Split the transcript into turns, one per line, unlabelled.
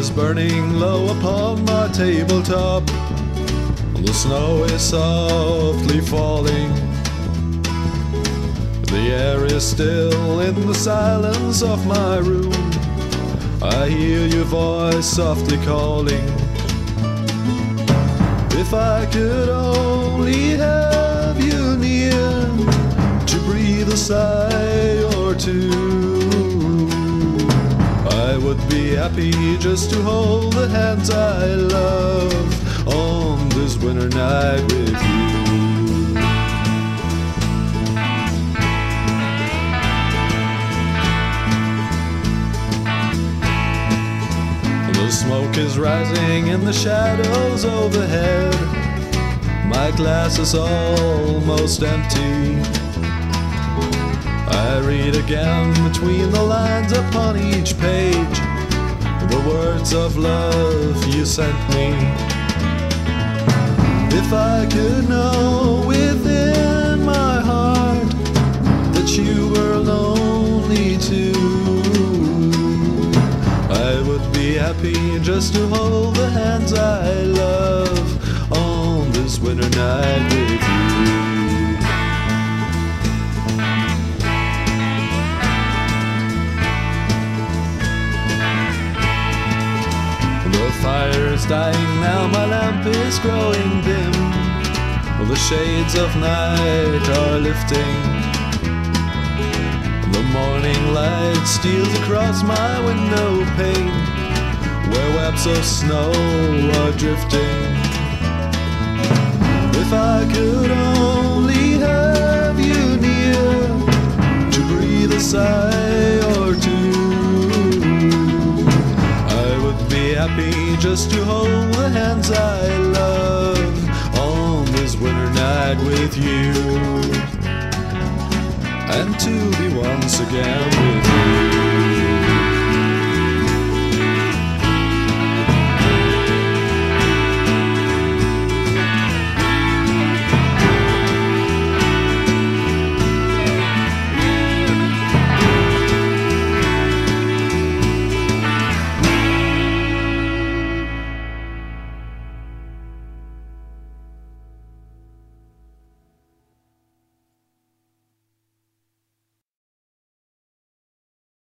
is burning low upon my tabletop. The snow is softly falling. The air is still in the silence of my room. I hear your voice softly calling. If I could only have you near to breathe a sigh or two, I would be happy just to hold the hands I love on this winter night with you. The smoke is rising in the shadows overhead. My glass is almost empty. I read again between the lines upon each page the words of love you sent me. If I could know within my heart that you were lonely too, I would be happy just to hold the hands I love on this winter night with you. The fire is dying now, my lamp is growing dim. The shades of night are lifting. The morning light steals across my window pane, where webs of snow are drifting. If I could only have you near to breathe a sigh or two, I would be happy just to hold the hands I love on this winter night with you, and to be once again with you.